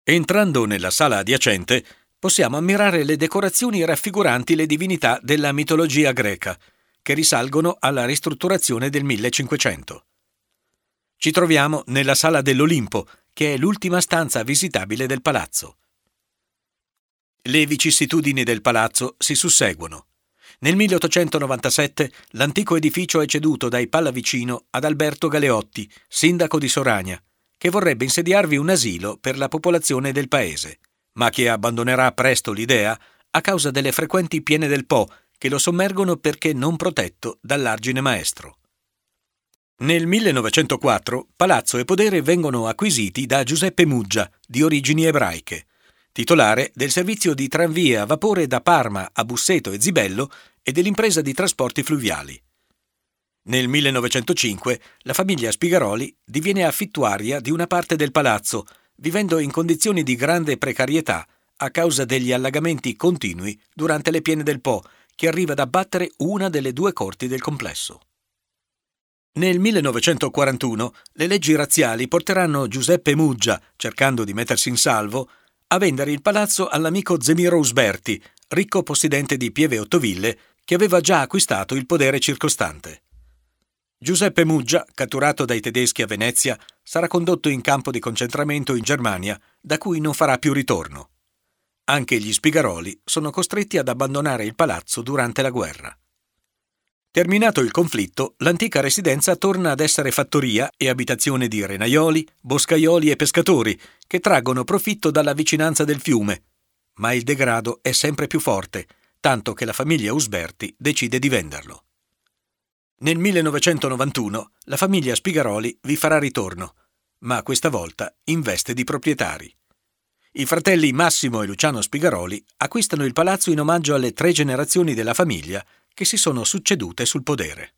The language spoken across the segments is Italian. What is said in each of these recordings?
Entrando nella sala adiacente, possiamo ammirare le decorazioni raffiguranti le divinità della mitologia greca, che risalgono alla ristrutturazione del 1500. Ci troviamo nella sala dell'Olimpo, che è l'ultima stanza visitabile del palazzo. Le vicissitudini del palazzo si susseguono. Nel 1897 l'antico edificio è ceduto dai Pallavicino ad Alberto Galeotti, sindaco di Soragna, che vorrebbe insediarvi un asilo per la popolazione del paese, ma che abbandonerà presto l'idea a causa delle frequenti piene del Po che lo sommergono perché non protetto dall'argine maestro. Nel 1904 palazzo e podere vengono acquisiti da Giuseppe Muggia, di origini ebraiche, titolare del servizio di tranvie a vapore da Parma a Busseto e Zibello e dell'impresa di trasporti fluviali. Nel 1905 la famiglia Spigaroli diviene affittuaria di una parte del palazzo, vivendo in condizioni di grande precarietà a causa degli allagamenti continui durante le piene del Po, che arriva ad abbattere una delle due corti del complesso. Nel 1941 le leggi razziali porteranno Giuseppe Muggia, cercando di mettersi in salvo, a vendere il palazzo all'amico Zemiro Usberti, ricco possidente di Pieve Ottoville, che aveva già acquistato il podere circostante. Giuseppe Muggia, catturato dai tedeschi a Venezia, sarà condotto in campo di concentramento in Germania, da cui non farà più ritorno. Anche gli Spigaroli sono costretti ad abbandonare il palazzo durante la guerra. Terminato il conflitto, l'antica residenza torna ad essere fattoria e abitazione di renaioli, boscaioli e pescatori, che traggono profitto dalla vicinanza del fiume. Ma il degrado è sempre più forte, tanto che la famiglia Usberti decide di venderlo. Nel 1991 la famiglia Spigaroli vi farà ritorno, ma questa volta in veste di proprietari. I fratelli Massimo e Luciano Spigaroli acquistano il palazzo in omaggio alle 3 generazioni della famiglia che si sono succedute sul podere.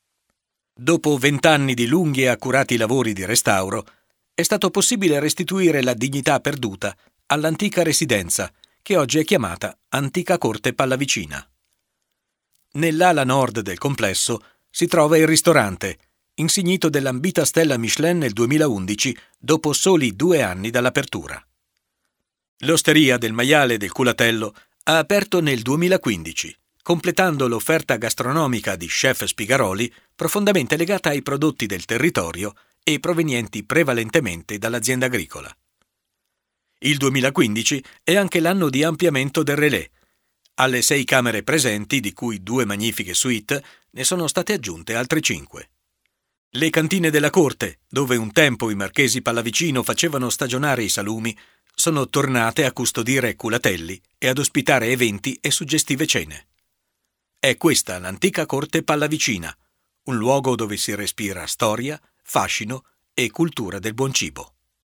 Dopo 20 anni di lunghi e accurati lavori di restauro, è stato possibile restituire la dignità perduta all'antica residenza, che oggi è chiamata Antica Corte Pallavicina. Nell'ala nord del complesso si trova il ristorante, insignito dell'ambita stella Michelin nel 2011, dopo soli 2 anni dall'apertura. L'osteria del Maiale del Culatello ha aperto nel 2015, completando l'offerta gastronomica di chef Spigaroli, profondamente legata ai prodotti del territorio e provenienti prevalentemente dall'azienda agricola. Il 2015 è anche l'anno di ampliamento del relè. Alle 6 camere presenti, di cui 2 magnifiche suite, ne sono state aggiunte altre 5. Le cantine della corte, dove un tempo i marchesi Pallavicino facevano stagionare i salumi, sono tornate a custodire culatelli e ad ospitare eventi e suggestive cene. È questa l'antica corte Pallavicina, un luogo dove si respira storia, fascino e cultura del buon cibo.